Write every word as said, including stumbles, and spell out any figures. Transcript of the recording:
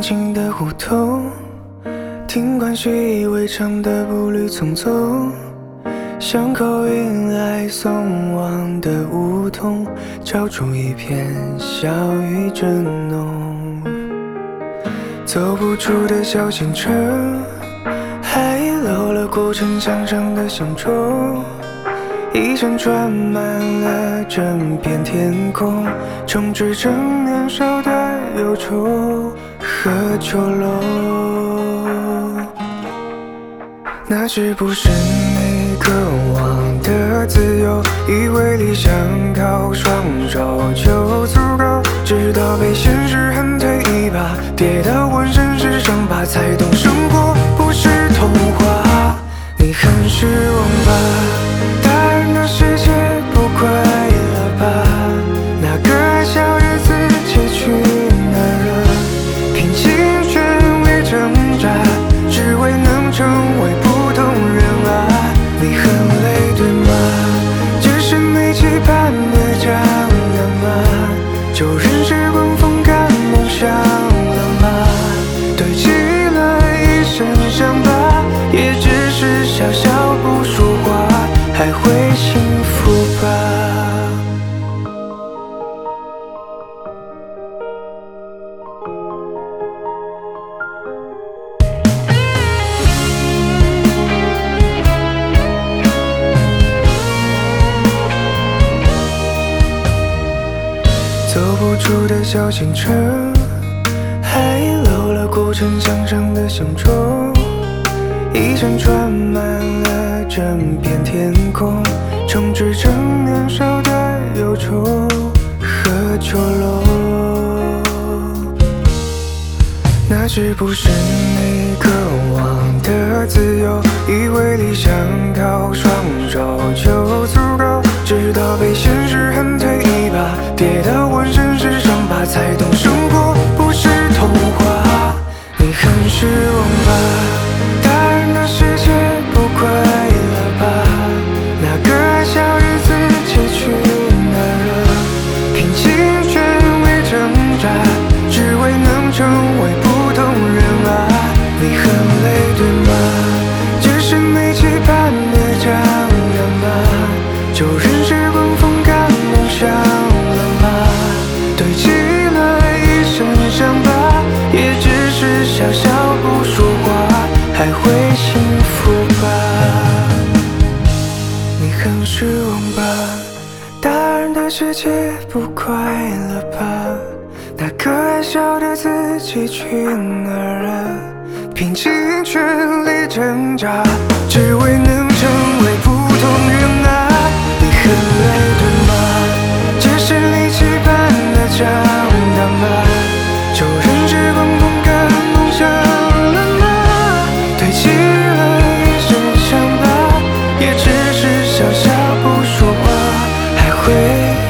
静的胡同，听惯习以为常的步履匆匆，巷口迎来送往的梧桐，交出一片小雨正浓。走不出的小县城，还遗漏了古城墙上的乡愁，一扇串满了整片天空，充斥着年少的忧愁和囚笼。那是不是你渴望的自由？以为理想靠双手就足够，直到被现实狠推一把，跌到浑身是伤疤，才懂生活不是童话。你很失望吧？大人的世界不快乐吧？那个小日子结局哪了？拼尽全力挣扎，只为能成为普通人啊！你很累对吗？这是你期盼的将来吗？就任时光风干梦想了吗？堆积了一身伤疤，也只是小小不说话，还会幸福吧？走不出的小县城，还遗漏了古城墙上的乡愁，一扇串满了整片天空，充斥着年少的忧愁和囚笼。那是不是你渴望的自由？以为理想靠双手就足够，直到被现实狠推一把，跌到浑身是伤疤，才懂生活不是童话。你很失望吧？大人的世界不快乐吧？那个小日子结局哪了？拼尽全力挣扎，只为能成为普通人啊！你很累对吗？这是你期盼的将来吗？就任时光风干梦想了吗？堆积了一身伤疤，也只是小小不说话，还会幸福吧？你很失望吧？大人的世界不快乐吧？那个爱笑的自己去哪儿了？拼尽全力挣扎，只为能成为普通人啊！你很累对吗？这是你期盼的长大吗？就任时光风干梦想了吗？堆积了一身伤疤，也只是小小不说话，还会